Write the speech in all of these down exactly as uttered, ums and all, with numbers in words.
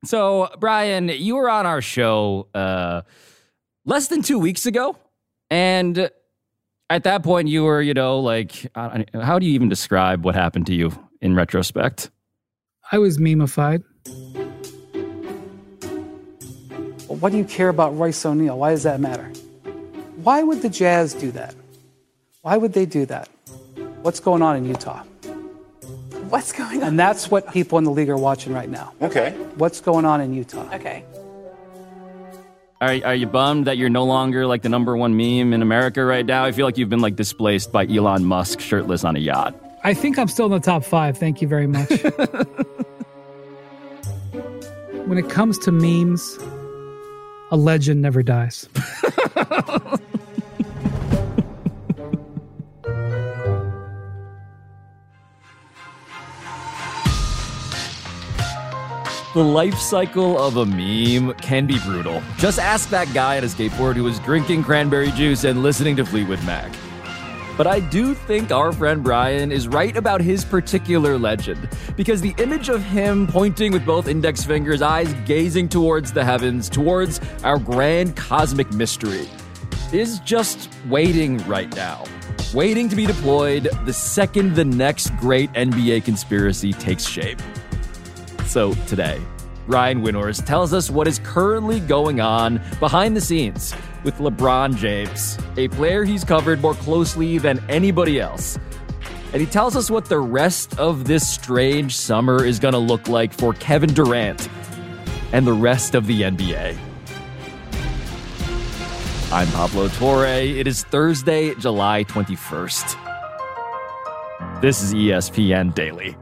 So, Brian, you were on our show uh, less than two weeks ago, and at that point, you were, you know, like, uh, how do you even describe what happened to you in retrospect? I was memeified. What do you care about Royce O'Neal? Why does that matter? Why would the Jazz do that? Why would they do that? What's going on in Utah? What's going on? And that's what people in the league are watching right now. Okay. What's going on in Utah? Okay. Are, are you bummed that you're no longer like the number one meme in America right now? I feel like you've been like displaced by Elon Musk shirtless on a yacht. I think I'm still in the top five. Thank you very much. When it comes to memes, a legend never dies. The life cycle of a meme can be brutal. Just ask that guy on a skateboard who was drinking cranberry juice and listening to Fleetwood Mac. But I do think our friend Brian is right about his particular legend, because the image of him pointing with both index fingers, eyes gazing towards the heavens, towards our grand cosmic mystery, is just waiting right now. Waiting to be deployed the second the next great N B A conspiracy takes shape. So today, Ryan Windhorst tells us what is currently going on behind the scenes with LeBron James, a player he's covered more closely than anybody else. And he tells us what the rest of this strange summer is going to look like for Kevin Durant and the rest of the N B A. I'm Pablo Torre. It is Thursday, July twenty-first. This is E S P N Daily.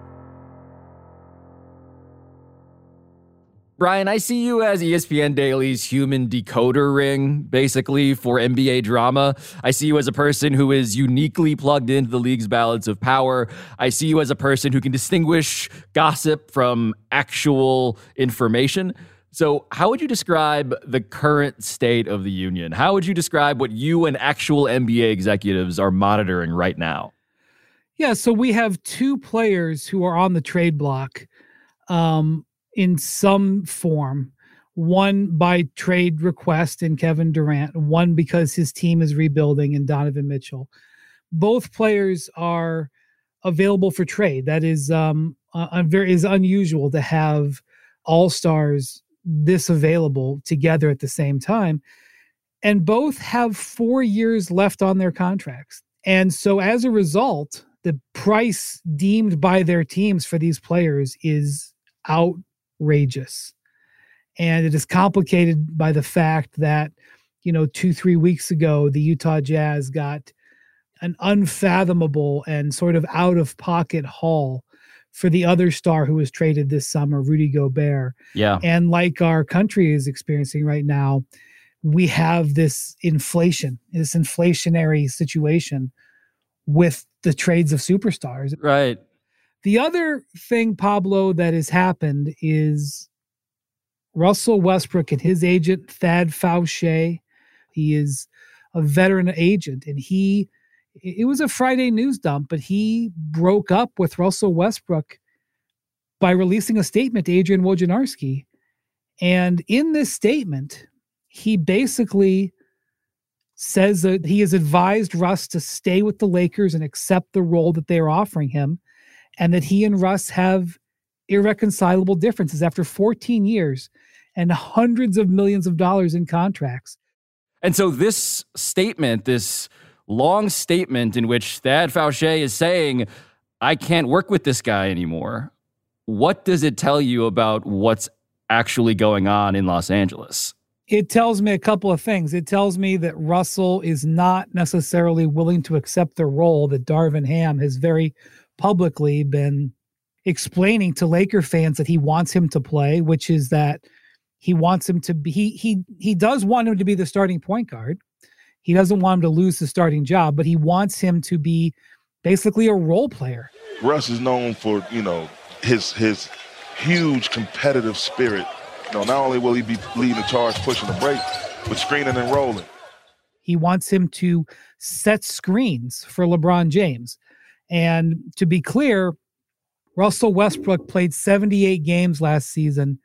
Brian, I see you as E S P N Daily's human decoder ring, basically, for N B A drama. I see you as a person who is uniquely plugged into the league's balance of power. I see you as a person who can distinguish gossip from actual information. So how would you describe the current state of the union? How would you describe what you and actual N B A executives are monitoring right now? Yeah, so we have two players who are on the trade block. Um, in some form, one by trade request in Kevin Durant, one because his team is rebuilding in Donovan Mitchell. Both players are available for trade. That is um, uh, very is unusual to have all-stars this available together at the same time. And both have four years left on their contracts. And so as a result, the price deemed by their teams for these players is out outrageous. And it is complicated by the fact that, you know, two, three weeks ago, the Utah Jazz got an unfathomable and sort of out-of-pocket haul for the other star who was traded this summer, Rudy Gobert. Yeah. And like our country is experiencing right now, we have this inflation, this inflationary situation with the trades of superstars. Right. The other thing, Pablo, that has happened is Russell Westbrook and his agent, Thad Fauché. He is a veteran agent, and he, it was a Friday news dump, but he broke up with Russell Westbrook by releasing a statement to Adrian Wojnarowski. And in this statement, he basically says that he has advised Russ to stay with the Lakers and accept the role that they are offering him, and that he and Russ have irreconcilable differences after fourteen years and hundreds of millions of dollars in contracts. And so this statement, this long statement in which Thad Fauché is saying, I can't work with this guy anymore, what does it tell you about what's actually going on in Los Angeles? It tells me a couple of things. It tells me that Russell is not necessarily willing to accept the role that Darvin Ham has very publicly been explaining to Laker fans that he wants him to play, which is that he wants him to be, he, he, he does want him to be the starting point guard. He doesn't want him to lose the starting job, but he wants him to be basically a role player. Russ is known for, you know, his, his huge competitive spirit. You know, not only will he be leading the charge, pushing the break, but screening and rolling. He wants him to set screens for LeBron James. And to be clear, Russell Westbrook played seventy-eight games last season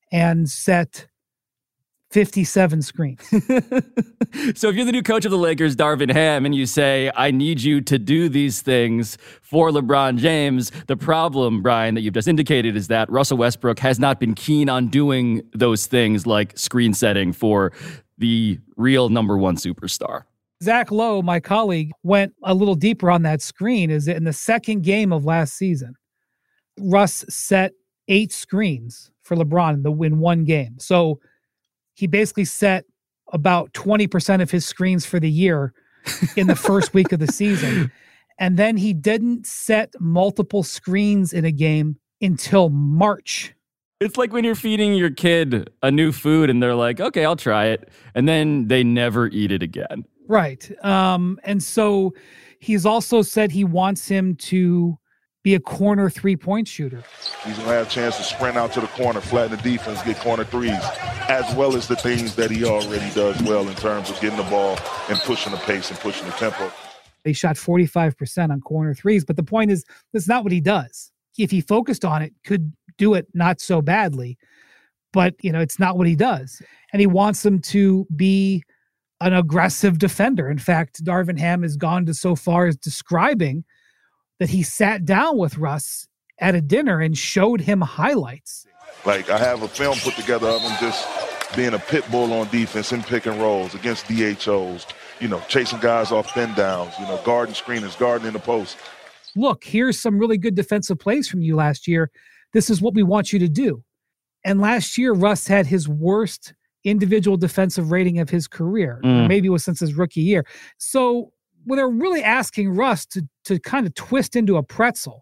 and set fifty-seven screens. So if you're the new coach of the Lakers, Darvin Ham, and you say, I need you to do these things for LeBron James, the problem, Brian, that you've just indicated is that Russell Westbrook has not been keen on doing those things like screen setting for the real number one superstar. Zach Lowe, my colleague, went a little deeper on that screen. Is that in the second game of last season, Russ set eight screens for LeBron in, the, in one game. So he basically set about twenty percent of his screens for the year in the first week of the season. And then he didn't set multiple screens in a game until March. It's like when you're feeding your kid a new food and they're like, okay, I'll try it. And then they never eat it again. Right. Um, and so he's also said he wants him to be a corner three-point shooter. He's going to have a chance to sprint out to the corner, flatten the defense, get corner threes, as well as the things that he already does well in terms of getting the ball and pushing the pace and pushing the tempo. They shot forty-five percent on corner threes, but the point is, that's not what he does. If he focused on it, could do it not so badly, but you know, it's not what he does. And he wants him to be an aggressive defender. In fact, Darvin Ham has gone to so far as describing that he sat down with Russ at a dinner and showed him highlights. Like, I have a film put together of him just being a pit bull on defense in pick and rolls against D H Os, you know, chasing guys off thin downs, you know, guarding screeners, guarding in the post. Look, here's some really good defensive plays from you last year. This is what we want you to do. And last year, Russ had his worst individual defensive rating of his career. Mm. Maybe it was since his rookie year. So, well, they're really asking Russ to to kind of twist into a pretzel.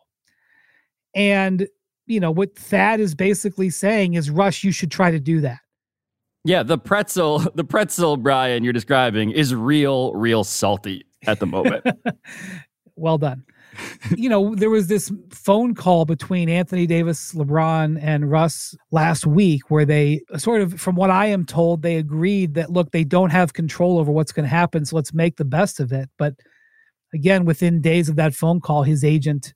And, you know, what Thad is basically saying is, Russ, you should try to do that. Yeah, the pretzel, the pretzel, Brian, you're describing is real, real salty at the moment. Well done. You know, there was this phone call between Anthony Davis, LeBron, and Russ last week where they sort of, from what I am told, they agreed that, look, they don't have control over what's going to happen, so let's make the best of it. But again, within days of that phone call, his agent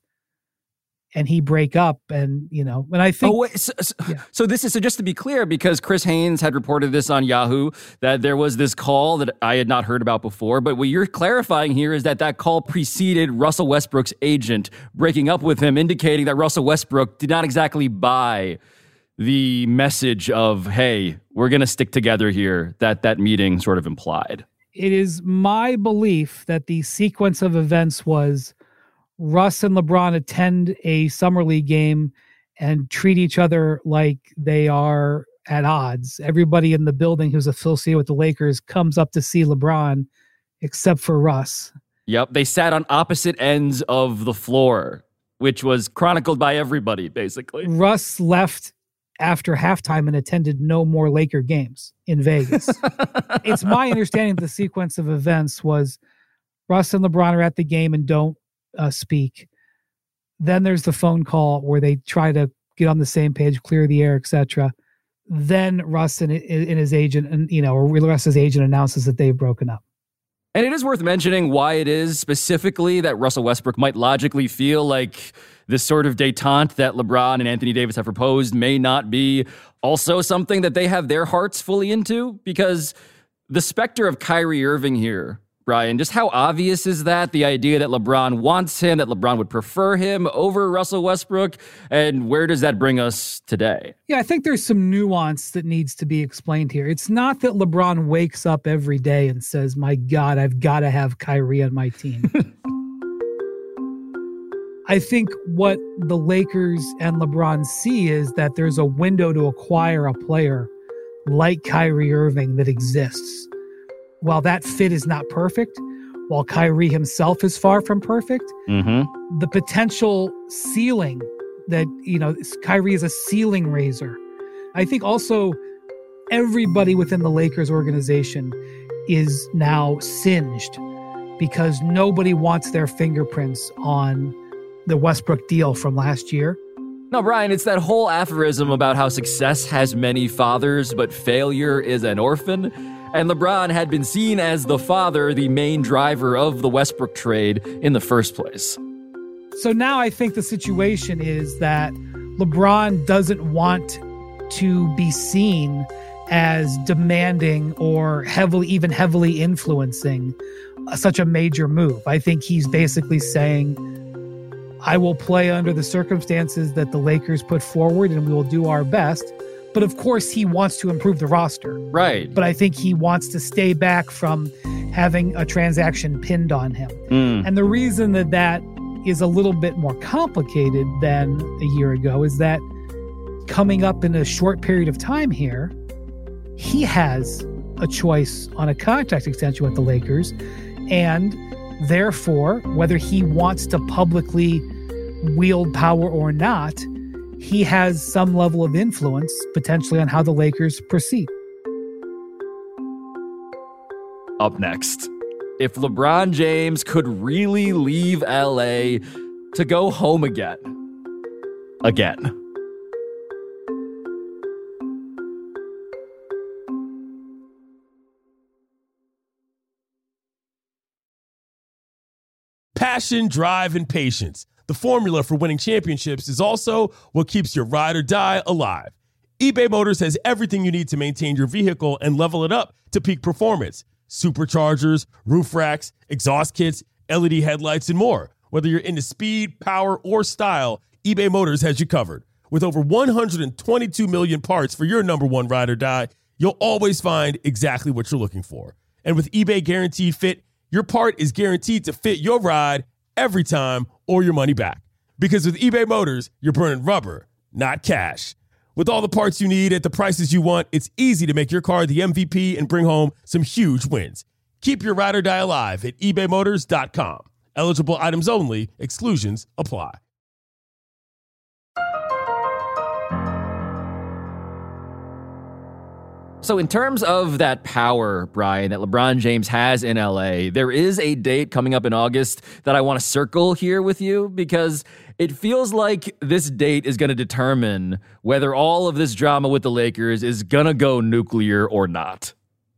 and he break up, and, you know, and I think... Oh, wait, so, so, yeah. so this is, so just to be clear, because Chris Haynes had reported this on Yahoo, that there was this call that I had not heard about before, but what you're clarifying here is that that call preceded Russell Westbrook's agent breaking up with him, indicating that Russell Westbrook did not exactly buy the message of, hey, we're going to stick together here, that that meeting sort of implied. It is my belief that the sequence of events was Russ and LeBron attend a summer league game and treat each other like they are at odds. Everybody in the building who's affiliated with the Lakers comes up to see LeBron, except for Russ. Yep, they sat on opposite ends of the floor, which was chronicled by everybody, basically. Russ left after halftime and attended no more Laker games in Vegas. It's my understanding that the sequence of events was Russ and LeBron are at the game and don't Uh, speak. Then there's the phone call where they try to get on the same page, clear the air, et cetera. Then Russ and, and his agent, and you know, or Russ's agent announces that they've broken up. And it is worth mentioning why it is specifically that Russell Westbrook might logically feel like this sort of detente that LeBron and Anthony Davis have proposed may not be also something that they have their hearts fully into, because the specter of Kyrie Irving here, Brian, just how obvious is that? The idea that LeBron wants him, that LeBron would prefer him over Russell Westbrook, and where does that bring us today? Yeah, I think there's some nuance that needs to be explained here. It's not that LeBron wakes up every day and says, my God, I've got to have Kyrie on my team. I think what the Lakers and LeBron see is that there's a window to acquire a player like Kyrie Irving that exists. While that fit is not perfect, while Kyrie himself is far from perfect, mm-hmm. the potential ceiling that, you know, Kyrie is a ceiling raiser. I think also everybody within the Lakers organization is now singed because nobody wants their fingerprints on the Westbrook deal from last year. No, Brian, it's that whole aphorism about how success has many fathers, but failure is an orphan. And LeBron had been seen as the father, the main driver of the Westbrook trade in the first place. So now I think the situation is that LeBron doesn't want to be seen as demanding or heavily, even heavily influencing such a major move. I think he's basically saying, I will play under the circumstances that the Lakers put forward and we will do our best. But of course, he wants to improve the roster. Right. But I think he wants to stay back from having a transaction pinned on him. Mm. And the reason that that is a little bit more complicated than a year ago is that coming up in a short period of time here, he has a choice on a contract extension with the Lakers. And therefore, whether he wants to publicly wield power or not, he has some level of influence potentially on how the Lakers proceed. Up next, if LeBron James could really leave L A to go home again. Again. Passion, drive, and patience. The formula for winning championships is also what keeps your ride or die alive. eBay Motors has everything you need to maintain your vehicle and level it up to peak performance. Superchargers, roof racks, exhaust kits, L E D headlights, and more. Whether you're into speed, power, or style, eBay Motors has you covered. With over one hundred twenty-two million parts for your number one ride or die, you'll always find exactly what you're looking for. And with eBay Guaranteed Fit, your part is guaranteed to fit your ride every time or your money back. Because with eBay Motors, you're burning rubber, not cash. With all the parts you need at the prices you want, it's easy to make your car the M V P and bring home some huge wins. Keep your ride or die alive at ebay motors dot com. Eligible items only. Exclusions apply. So in terms of that power, Brian, that LeBron James has in L A, there is a date coming up in August that I want to circle here with you because it feels like this date is going to determine whether all of this drama with the Lakers is going to go nuclear or not.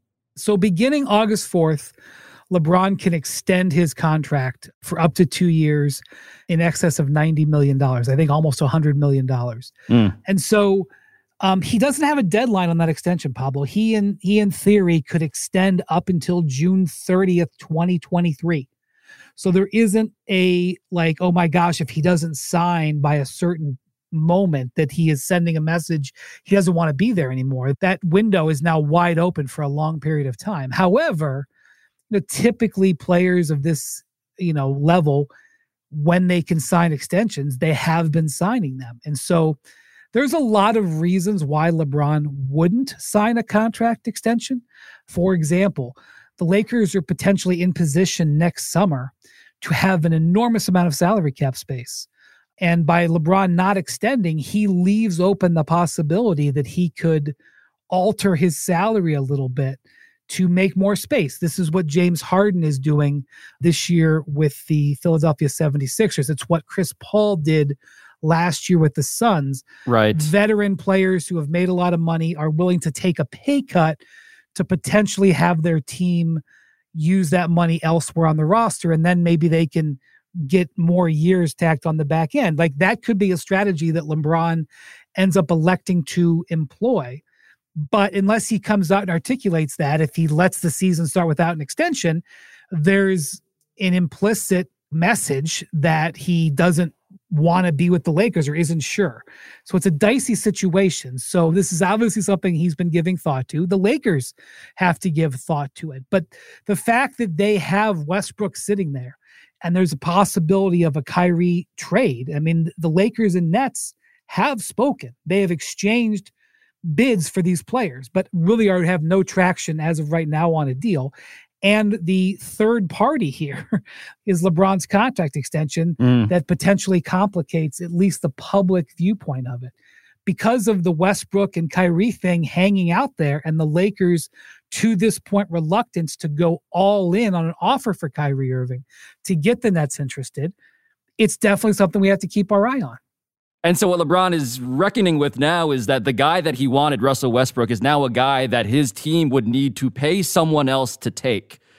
So beginning August fourth, LeBron can extend his contract for up to two years in excess of ninety million dollars. I think almost one hundred million dollars. Mm. And so Um, he doesn't have a deadline on that extension, Pablo. He in he in theory could extend up until June thirtieth, twenty twenty-three. So there isn't a like, oh my gosh, if he doesn't sign by a certain moment that he is sending a message he doesn't want to be there anymore. That window is now wide open for a long period of time. However, you know, typically players of this, you know, level, when they can sign extensions, they have been signing them. And so there's a lot of reasons why LeBron wouldn't sign a contract extension. For example, the Lakers are potentially in position next summer to have an enormous amount of salary cap space. And by LeBron not extending, he leaves open the possibility that he could alter his salary a little bit to make more space. This is what James Harden is doing this year with the Philadelphia seventy-sixers. It's what Chris Paul did last year with the Suns. Right. Veteran players who have made a lot of money are willing to take a pay cut to potentially have their team use that money elsewhere on the roster, and then maybe they can get more years tacked on the back end. Like that could be a strategy that LeBron ends up electing to employ. But unless he comes out and articulates that, if he lets the season start without an extension, there's an implicit message that he doesn't want to be with the Lakers or isn't sure. So it's a dicey situation. So this is obviously something he's been giving thought to. The Lakers have to give thought to it. But the fact that they have Westbrook sitting there and there's a possibility of a Kyrie trade. I mean, the Lakers and Nets have spoken. They have exchanged bids for these players, but really are have no traction as of right now on a deal. And the third party here is LeBron's contract extension mm. that potentially complicates at least the public viewpoint of it. Because of the Westbrook and Kyrie thing hanging out there and the Lakers to this point reluctance to go all in on an offer for Kyrie Irving to get the Nets interested, it's definitely something we have to keep our eye on. And so what LeBron is reckoning with now is that the guy that he wanted, Russell Westbrook, is now a guy that his team would need to pay someone else to take,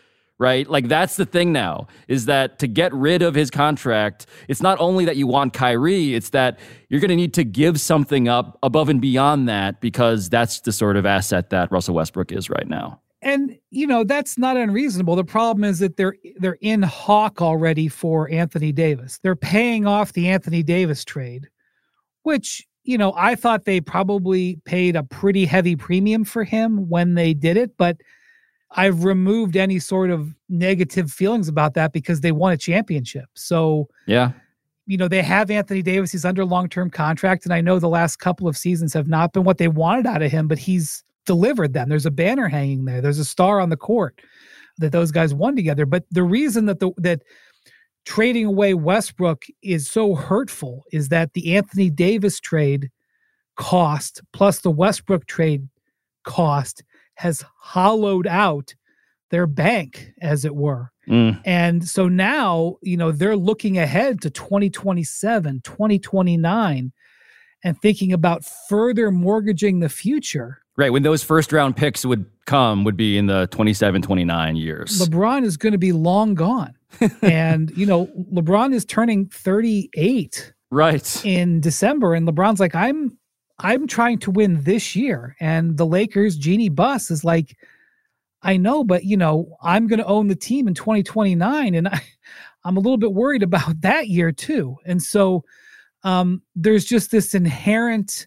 right? Like, that's the thing now, is that to get rid of his contract, it's not only that you want Kyrie, it's that you're going to need to give something up above and beyond that, because that's the sort of asset that Russell Westbrook is right now. And, you know, that's not unreasonable. The problem is that they're they're in hawk already for Anthony Davis. They're paying off the Anthony Davis trade, which, you know, I thought they probably paid a pretty heavy premium for him when they did it, but I've removed any sort of negative feelings about that because they won a championship. So, yeah, you know, they have Anthony Davis. He's under long-term contract, and I know the last couple of seasons have not been what they wanted out of him, but he's delivered them. There's a banner hanging there. There's a star on the court that those guys won together. But the reason that the that trading away Westbrook is so hurtful is that the Anthony Davis trade cost plus the Westbrook trade cost has hollowed out their bank, as it were. Mm. And so now, you know, they're looking ahead to twenty twenty-seven, twenty twenty-nine and thinking about further mortgaging the future. Right, when those first round picks would come would be in the twenty-seven, twenty-nine years. LeBron is going to be long gone. And, you know, LeBron is turning thirty-eight right in December. And LeBron's like, I'm I'm trying to win this year. And the Lakers, Jeannie Buss, is like, I know, but, you know, I'm going to own the team in twenty twenty-nine. And I, I'm a little bit worried about that year, too. And so um, there's just this inherent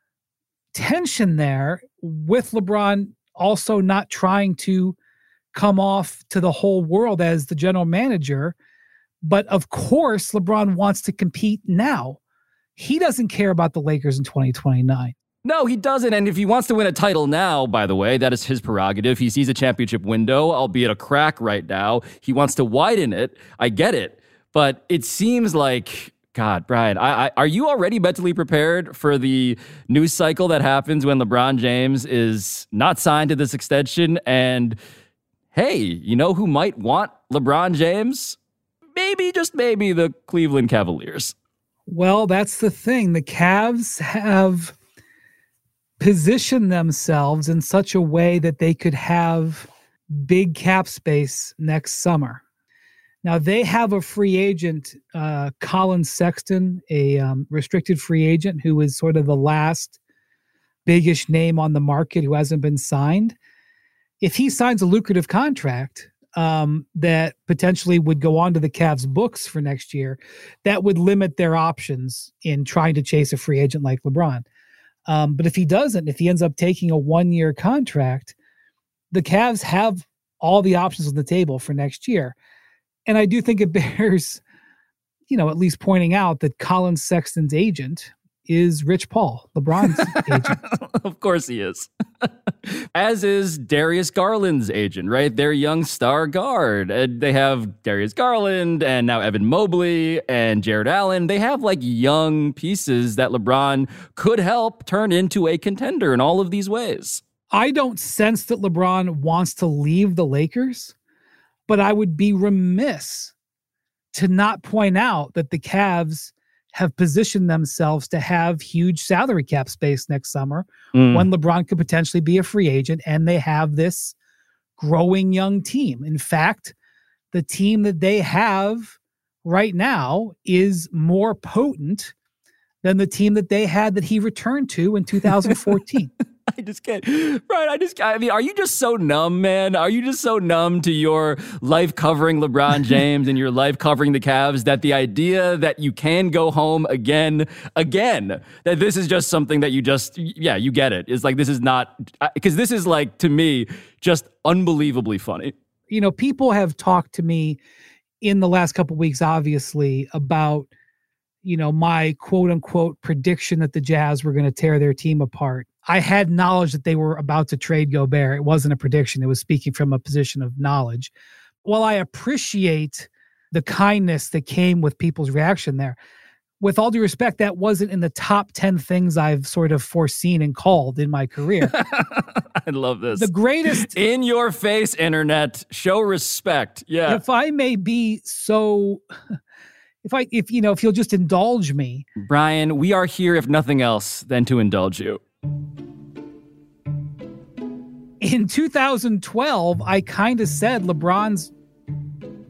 tension there with LeBron also not trying to come off to the whole world as the general manager. But of course, LeBron wants to compete now. He doesn't care about the Lakers in twenty twenty-nine. No, he doesn't. And if he wants to win a title now, by the way, that is his prerogative. He sees a championship window, albeit a crack right now. He wants to widen it. I get it. But it seems like, God, Brian, I, I, are you already mentally prepared for the news cycle that happens when LeBron James is not signed to this extension? And hey, you know who might want LeBron James? Maybe, just maybe, the Cleveland Cavaliers. Well, that's the thing. The Cavs have positioned themselves in such a way that they could have big cap space next summer. Now, they have a free agent, uh, Colin Sexton, a um, restricted free agent who is sort of the last biggish name on the market who hasn't been signed. If he signs a lucrative contract um, that potentially would go onto the Cavs' books for next year, that would limit their options in trying to chase a free agent like LeBron. Um, but if he doesn't, if he ends up taking a one-year contract, the Cavs have all the options on the table for next year. And I do think it bears, you know, at least pointing out that Colin Sexton's agent is Rich Paul, LeBron's agent. Of course he is. As is Darius Garland's agent, right? Their young star guard. And they have Darius Garland and now Evan Mobley and Jared Allen. They have like young pieces that LeBron could help turn into a contender in all of these ways. I don't sense that LeBron wants to leave the Lakers, but I would be remiss to not point out that the Cavs have positioned themselves to have huge salary cap space next summer mm. when LeBron could potentially be a free agent, and they have this growing young team. In fact, the team that they have right now is more potent than the team that they had that he returned to in two thousand fourteen. I just can't. Right, I just, I mean, are you just so numb, man? Are you just so numb to your life covering LeBron James and your life covering the Cavs that the idea that you can go home again, again, that this is just something that you just, yeah, you get it. It's like, this is not, because this is like, to me, just unbelievably funny. You know, people have talked to me in the last couple of weeks, obviously, about, you know, my quote unquote prediction that the Jazz were going to tear their team apart. I had knowledge that they were about to trade Gobert. It wasn't a prediction. It was speaking from a position of knowledge. While I appreciate the kindness that came with people's reaction there, with all due respect, that wasn't in the top ten things I've sort of foreseen and called in my career. I love this. The greatest... In your face, internet. Show respect. Yeah. If I may be so... If I, if you know, if you'll just indulge me. Brian, we are here, if nothing else, than to indulge you. In two thousand twelve, I kind of said LeBron's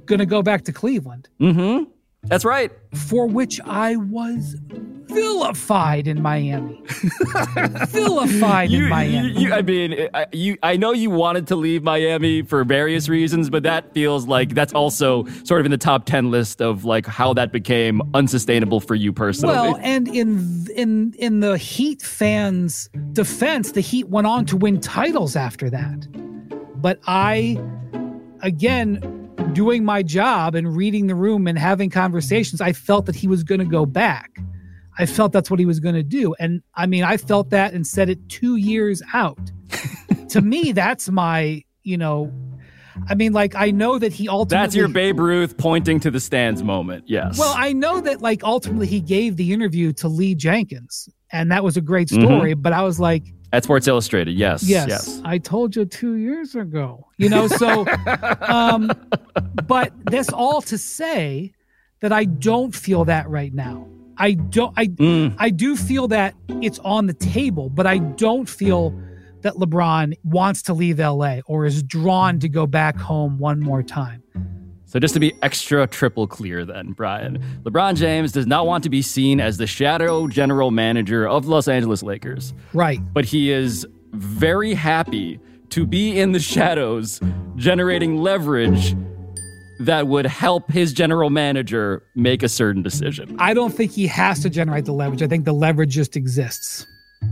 going to go back to Cleveland. Mm-hmm. That's right. For which I was vilified in Miami. vilified you, in Miami. You, I mean, I, you, I know you wanted to leave Miami for various reasons, but that feels like that's also sort of in the top ten list of like how that became unsustainable for you personally. Well, and in in in the Heat fans' defense, the Heat went on to win titles after that. But I, again, doing my job and reading the room and having conversations, I felt that he was going to go back. I felt that's what he was going to do. And I mean, I felt that and said it two years out. To me, that's my, you know, I mean, like, I know that he ultimately... That's your Babe Ruth pointing to the stands moment, yes. Well, I know that, like, ultimately he gave the interview to Lee Jenkins, and that was a great story, mm-hmm. but I was like... At Sports Illustrated, yes, yes. Yes, I told you two years ago. You know, so... um, but that's all to say that I don't feel that right now. I don't... I, mm. I do feel that it's on the table, but I don't feel... that LeBron wants to leave L A or is drawn to go back home one more time. So just to be extra triple clear then, Brian, LeBron James does not want to be seen as the shadow general manager of the Los Angeles Lakers. Right. But he is very happy to be in the shadows, generating leverage that would help his general manager make a certain decision. I don't think he has to generate the leverage. I think the leverage just exists.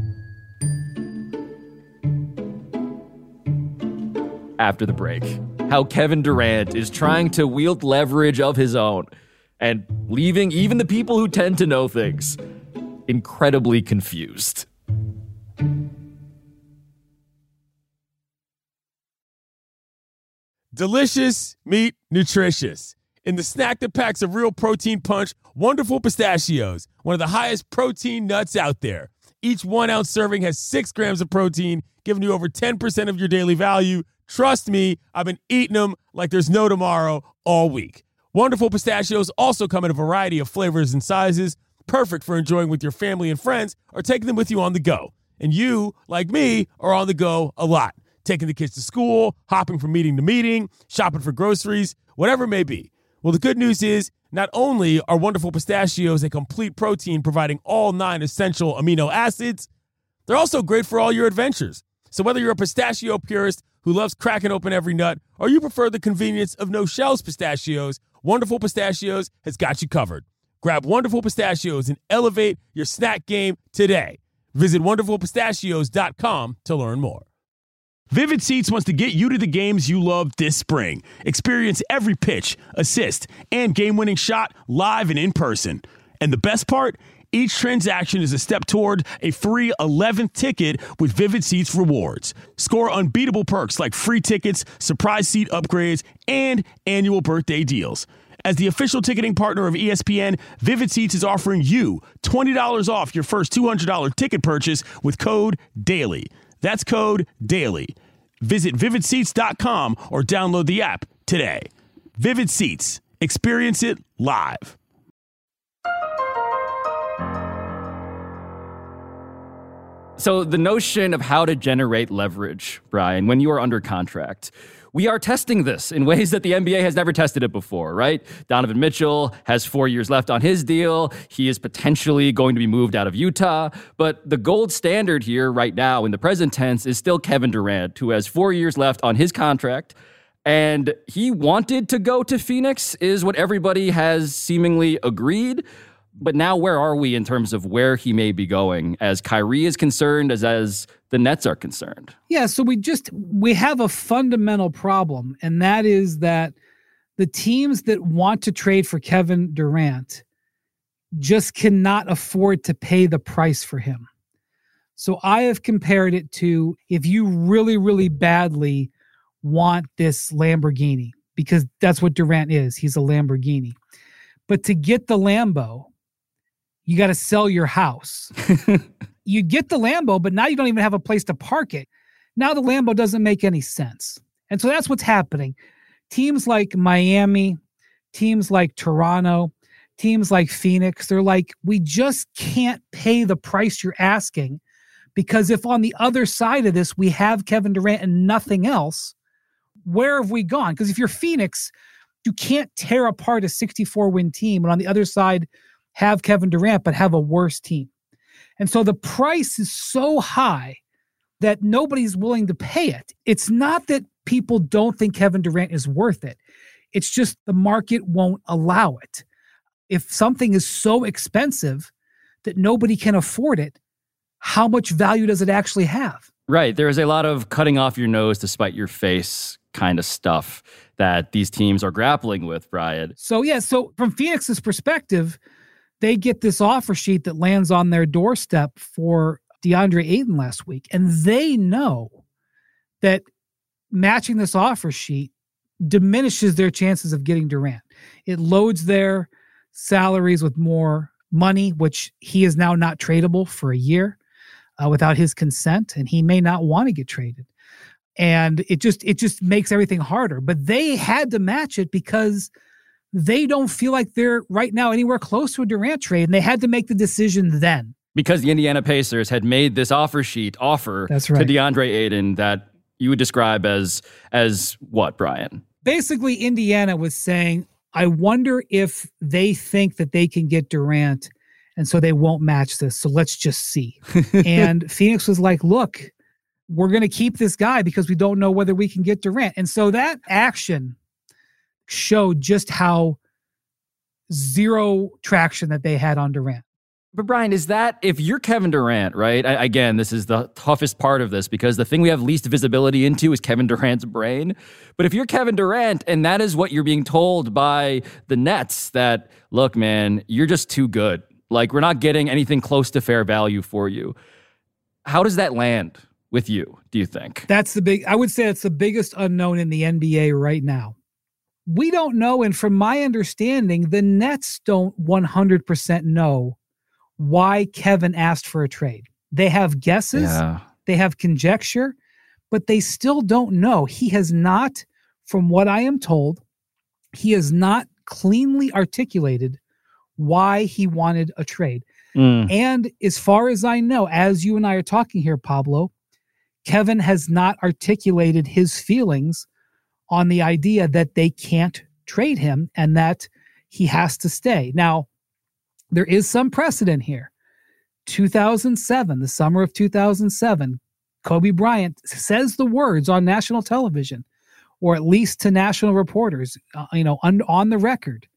After the break, how Kevin Durant is trying to wield leverage of his own and leaving even the people who tend to know things incredibly confused. Delicious, meat, nutritious. In the snack that packs a real protein punch, Wonderful Pistachios, one of the highest protein nuts out there. Each one-ounce serving has six grams of protein, giving you over ten percent of your daily value. Trust me, I've been eating them like there's no tomorrow all week. Wonderful Pistachios also come in a variety of flavors and sizes, perfect for enjoying with your family and friends or taking them with you on the go. And you, like me, are on the go a lot, taking the kids to school, hopping from meeting to meeting, shopping for groceries, whatever it may be. Well, the good news is not only are Wonderful Pistachios a complete protein providing all nine essential amino acids, they're also great for all your adventures. So whether you're a pistachio purist who loves cracking open every nut, or you prefer the convenience of no shells pistachios, Wonderful Pistachios has got you covered. Grab Wonderful Pistachios and elevate your snack game today. Visit wonderful pistachios dot com to learn more. Vivid Seats wants to get you to the games you love this spring. Experience every pitch, assist, and game-winning shot live and in person. And the best part? Each transaction is a step toward a free eleventh ticket with Vivid Seats rewards. Score unbeatable perks like free tickets, surprise seat upgrades, and annual birthday deals. As the official ticketing partner of E S P N, Vivid Seats is offering you twenty dollars off your first two hundred dollars ticket purchase with code DAILY. That's code DAILY. Visit vivid seats dot com or download the app today. Vivid Seats. Experience it live. So the notion of how to generate leverage, Brian, when you are under contract, we are testing this in ways that the N B A has never tested it before, right? Donovan Mitchell has four years left on his deal. He is potentially going to be moved out of Utah. But the gold standard here right now in the present tense is still Kevin Durant, who has four years left on his contract. And he wanted to go to Phoenix, is what everybody has seemingly agreed. But now where are we in terms of where he may be going as Kyrie is concerned, as as the Nets are concerned? Yeah, so we just, we have a fundamental problem, and that is that the teams that want to trade for Kevin Durant just cannot afford to pay the price for him. So I have compared it to if you really, really badly want this Lamborghini, because that's what Durant is. He's a Lamborghini. But to get the Lambo, you got to sell your house. You get the Lambo, but now you don't even have a place to park it. Now the Lambo doesn't make any sense. And so that's what's happening. Teams like Miami, teams like Toronto, teams like Phoenix, they're like, we just can't pay the price you're asking, because if on the other side of this we have Kevin Durant and nothing else, where have we gone? Because if you're Phoenix, you can't tear apart a sixty-four win team and on the other side have Kevin Durant, but have a worse team. And so the price is so high that nobody's willing to pay it. It's not that people don't think Kevin Durant is worth it. It's just the market won't allow it. If something is so expensive that nobody can afford it, how much value does it actually have? Right. There is a lot of cutting off your nose to spite your face kind of stuff that these teams are grappling with, Brian. So, yeah, so from Phoenix's perspective, they get this offer sheet that lands on their doorstep for DeAndre Ayton last week. And they know that matching this offer sheet diminishes their chances of getting Durant. It loads their salaries with more money, which he is now not tradable for a year uh, without his consent, and he may not want to get traded. And it just it just makes everything harder. But they had to match it because they don't feel like they're right now anywhere close to a Durant trade, and they had to make the decision then. Because the Indiana Pacers had made this offer sheet offer That's right. to DeAndre Ayton that you would describe as as what, Brian? Basically, Indiana was saying, I wonder if they think that they can get Durant, and so they won't match this. So let's just see. And Phoenix was like, look, we're going to keep this guy because we don't know whether we can get Durant. And so that action showed just how zero traction that they had on Durant. But Brian, is that, if you're Kevin Durant, right? I, again, this is the toughest part of this because the thing we have least visibility into is Kevin Durant's brain. But if you're Kevin Durant and that is what you're being told by the Nets, that, look, man, you're just too good. Like, we're not getting anything close to fair value for you. How does that land with you, do you think? That's the big, I would say that's the biggest unknown in the N B A right now. We don't know. And from my understanding, the Nets don't one hundred percent know why Kevin asked for a trade. They have guesses, yeah. They have conjecture, but they still don't know. He has not, from what I am told, he has not cleanly articulated why he wanted a trade. Mm. And as far as I know, as you and I are talking here, Pablo, Kevin has not articulated his feelings on the idea that they can't trade him and that he has to stay. Now, there is some precedent here. two thousand seven, the summer of two thousand seven, Kobe Bryant says the words on national television, or at least to national reporters, uh, you know, on, on the record,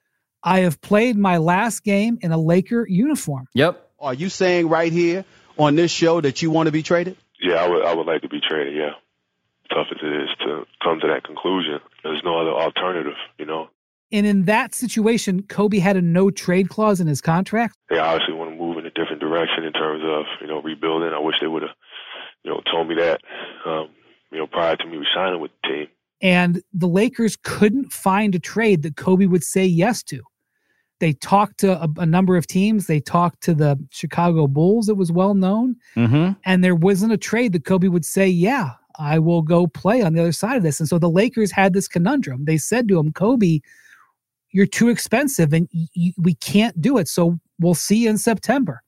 I have played my last game in a Laker uniform. Yep. Are you saying right here on this show that you want to be traded? Yeah, I would, I would like to be traded, yeah. Tough as it is to come to that conclusion. There's no other alternative, you know. And in that situation, Kobe had a no trade clause in his contract. They obviously want to move in a different direction in terms of, you know, rebuilding. I wish they would have, you know, told me that, um, you know, prior to me signing with the team. And the Lakers couldn't find a trade that Kobe would say yes to. They talked to a, a number of teams. They talked to the Chicago Bulls, it was well known. Mm-hmm. And there wasn't a trade that Kobe would say, yeah, I will go play on the other side of this. And so the Lakers had this conundrum. They said to him, Kobe, you're too expensive and y- y- we can't do it. So we'll see you in September.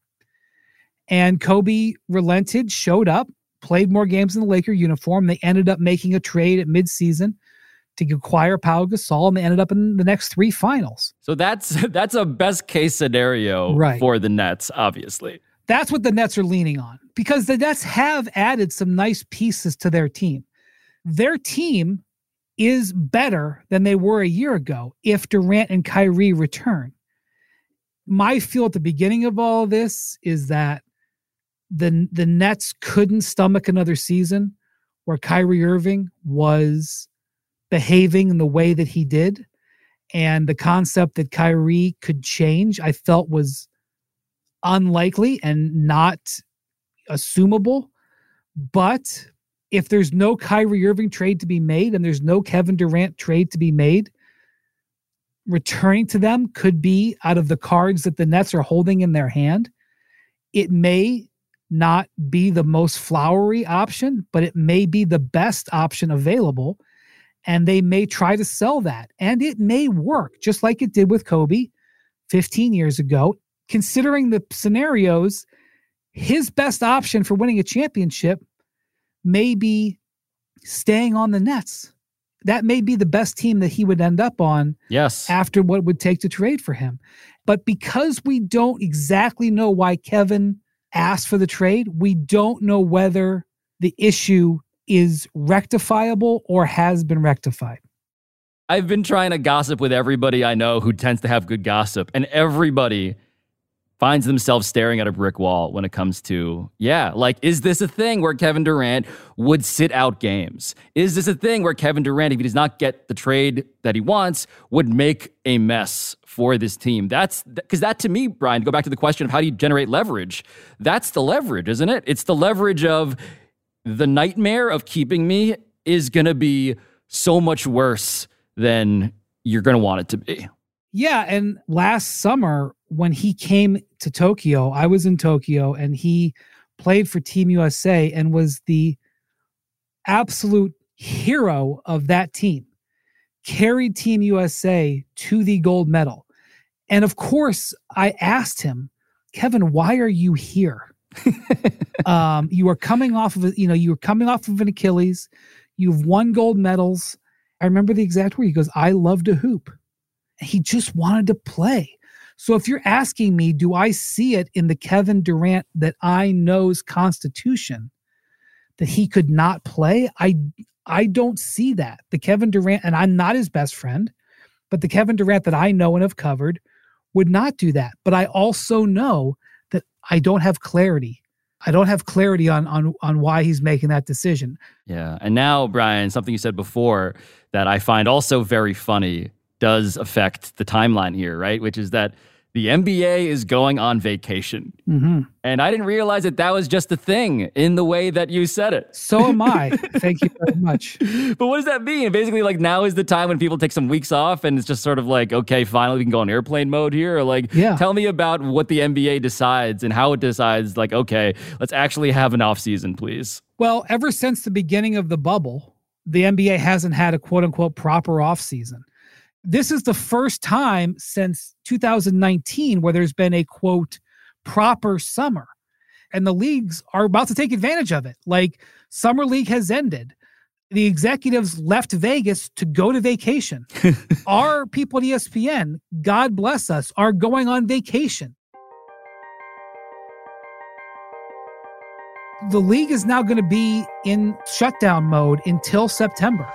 And Kobe relented, showed up, played more games in the Laker uniform. They ended up making a trade at midseason to acquire Pau Gasol, and they ended up in the next three finals. So that's that's a best case scenario right. for the Nets, obviously. That's what the Nets are leaning on because the Nets have added some nice pieces to their team. Their team is better than they were a year ago if Durant and Kyrie return. My feel at the beginning of all of this is that the, the Nets couldn't stomach another season where Kyrie Irving was behaving in the way that he did. And the concept that Kyrie could change, I felt was unlikely and not assumable. But if there's no Kyrie Irving trade to be made and there's no Kevin Durant trade to be made, returning to them could be out of the cards that the Nets are holding in their hand. It may not be the most flowery option, but it may be the best option available. And they may try to sell that. And it may work, just like it did with Kobe fifteen years ago. Considering the scenarios, his best option for winning a championship may be staying on the Nets. that may be the best team that he would end up on. Yes. After what it would take to trade for him. But because we don't exactly know why Kevin asked for the trade, we don't know whether the issue is rectifiable or has been rectified. I've been trying to gossip with everybody I know who tends to have good gossip, and everybody finds themselves staring at a brick wall when it comes to, yeah, like, is this a thing where Kevin Durant would sit out games? Is this a thing where Kevin Durant, if he does not get the trade that he wants, would make a mess for this team? That's because that, to me, Brian, to go back to the question of how do you generate leverage, that's the leverage, isn't it? It's the leverage of the nightmare of keeping me is going to be so much worse than you're going to want it to be. Yeah, and last summer when he came to Tokyo, I was in Tokyo, and he played for Team U S A and was the absolute hero of that team. Carried Team U S A to the gold medal. And of course, I asked him, Kevin, why are you here? um, you are coming off of, a, you know, you were coming off of an Achilles. You've won gold medals. I remember the exact word. He goes, I love to hoop. He just wanted to play. So if you're asking me, do I see it in the Kevin Durant that I know's constitution that he could not play? I I don't see that. The Kevin Durant, and I'm not his best friend, but the Kevin Durant that I know and have covered would not do that. But I also know that I don't have clarity. I don't have clarity on on on why he's making that decision. Yeah. And now, Brian, something you said before that I find also very funny does affect the timeline here, right? Which is that the N B A is going on vacation. Mm-hmm. And I didn't realize that that was just a thing in the way that you said it. So am I. Thank you very much. But what does that mean? Basically, like, now is the time when people take some weeks off and it's just sort of like, okay, finally we can go on airplane mode here. Or like, yeah. Tell me about what the N B A decides and how it decides, like, okay, let's actually have an off season, please. Well, ever since the beginning of the bubble, the N B A hasn't had a quote unquote proper off season. This is the first time since two thousand nineteen where there's been a, quote, proper summer. And the leagues are about to take advantage of it. Like, Summer League has ended. The executives left Vegas to go to vacation. Our people at E S P N, God bless us, are going on vacation. The league is now going to be in shutdown mode until September.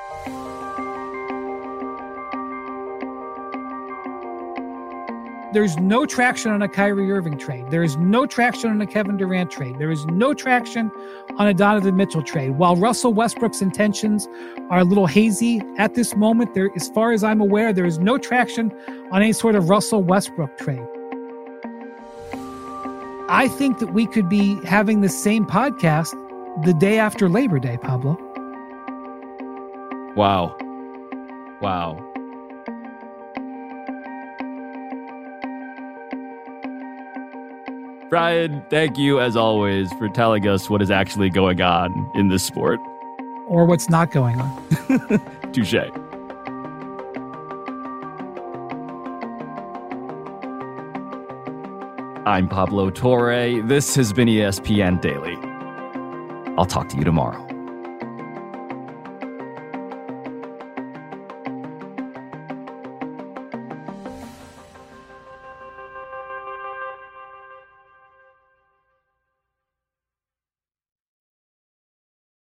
There's no traction on a Kyrie Irving trade. There is no traction on a Kevin Durant trade. There is no traction on a Donovan Mitchell trade. While Russell Westbrook's intentions are a little hazy at this moment, there, as far as I'm aware, there is no traction on any sort of Russell Westbrook trade. I think that we could be having the same podcast the day after Labor Day, Pablo. Wow. Wow. Brian, thank you, as always, for telling us what is actually going on in this sport. Or what's not going on. Touché. I'm Pablo Torre. This has been E S P N Daily. I'll talk to you tomorrow.